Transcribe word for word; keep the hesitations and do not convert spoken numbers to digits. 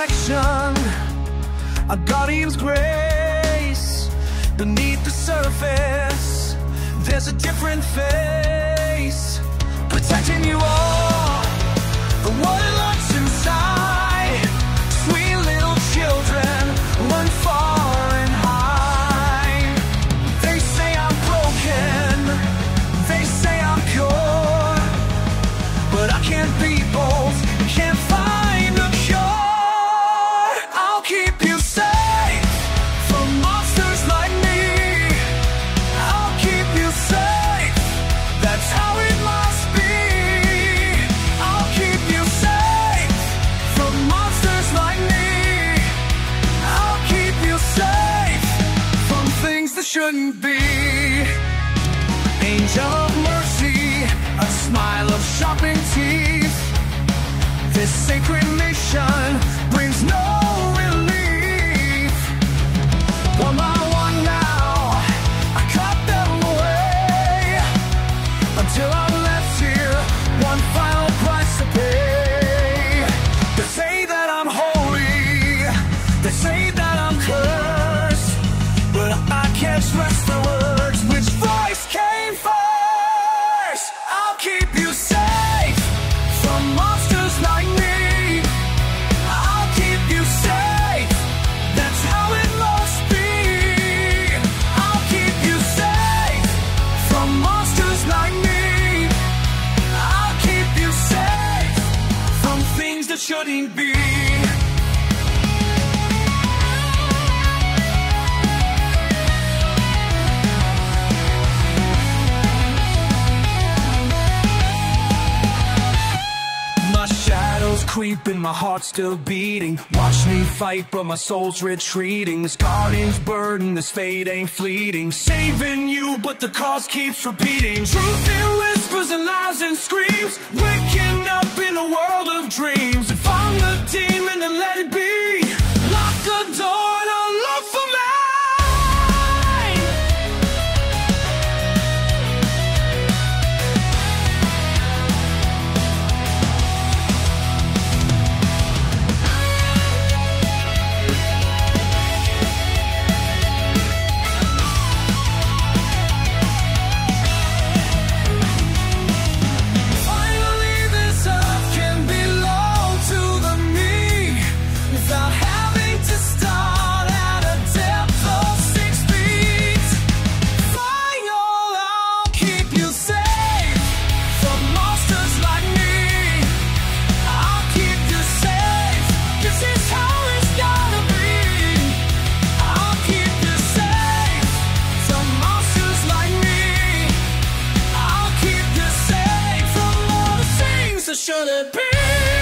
reflection, a guardian's grace. Beneath the surface, there's a different face, protecting you all from what lurks inside. Sweet little children run far and high. They say I'm broken, they say I'm pure, but I can't be both, can't find a cure. I'll keep you safe from monsters like me. I'll keep you safe, that's how it must be. I'll keep you safe from monsters like me. I'll keep you safe from things that shouldn't be. Angel of mercy, a smile of sharpened teeth. This sacred mission brings no relief. One by one now, I cut them away, until I'm left here, one final price to pay. They say that I'm holy, they say that I'm cursed, but I can't stress the words, which voice came first. I'll keep you safe from monsters like me. I'll keep you safe, that's how it must be. I'll keep you safe from monsters like me. I'll keep you safe from things that shouldn't be. My shadows creeping, my heart's still beating. Watch me fight, but my soul's retreating. This guardian's burden, this fate ain't fleeting. Saving you, but the cost keeps repeating. Truth in whispers and lies and screams, waking up in a world of dreams. If I'm the demon, then let it be. Lock the door and unlock for me. Finally, this earth can belong to the me, without having to start at a depth of six feet. Final, I'll keep you safe from monsters like me. I'll keep you safe, 'cause it's how it's gotta be. I'll keep you safe from monsters like me. I'll keep you safe from all the things that shouldn't be.